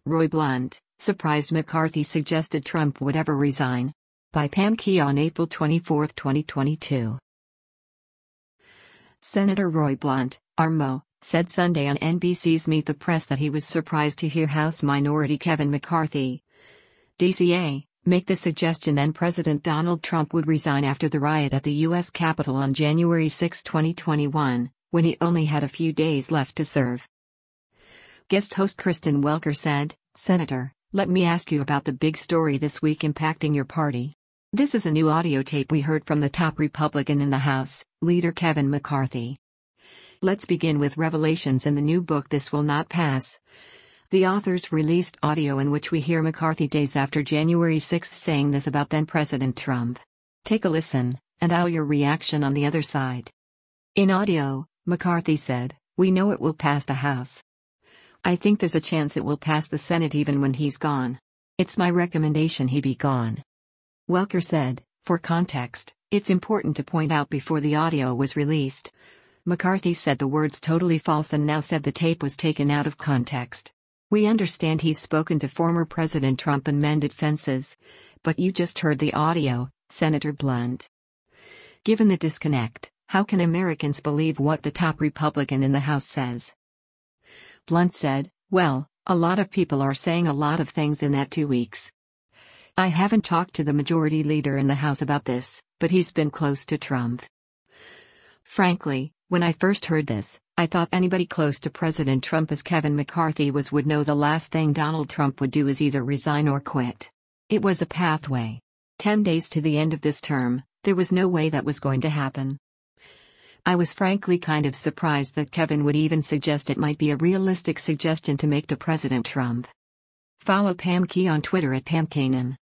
Roy Blunt, surprised McCarthy suggested Trump would ever resign. By Pam Key on April 24, 2022. Senator Roy Blunt, RMO, said Sunday on NBC's Meet the Press that he was surprised to hear House Minority Kevin McCarthy, DCA, make the suggestion then President Donald Trump would resign after the riot at the U.S. Capitol on January 6, 2021, when he only had a few days left to serve. Guest host Kristen Welker said, "Senator, let me ask you about the big story this week impacting your party. This is a new audio tape we heard from the top Republican in the House, Leader Kevin McCarthy. Let's begin with revelations in the new book This Will Not Pass. The authors released audio in which we hear McCarthy days after January 6 saying this about then-President Trump. Take a listen, and I'll your reaction on the other side." In audio, McCarthy said, "We know it will pass the House. I think there's a chance it will pass the Senate even when he's gone. It's my recommendation he be gone." Welker said, "For context, it's important to point out before the audio was released, McCarthy said the words totally false and now said the tape was taken out of context. We understand he's spoken to former President Trump and mended fences, but you just heard the audio, Senator Blunt. Given the disconnect, how can Americans believe what the top Republican in the House says?" Blunt said, "Well, a lot of people are saying a lot of things in that 2 weeks. I haven't talked to the majority leader in the House about this, but he's been close to Trump. Frankly, when I first heard this, I thought anybody close to President Trump as Kevin McCarthy would know the last thing Donald Trump would do is either resign or quit. It was a pathway. 10 days to the end of this term, there was no way that was going to happen. I was frankly kind of surprised that Kevin would even suggest it might be a realistic suggestion to make to President Trump." Follow Pam Key on Twitter at Pam Kanan.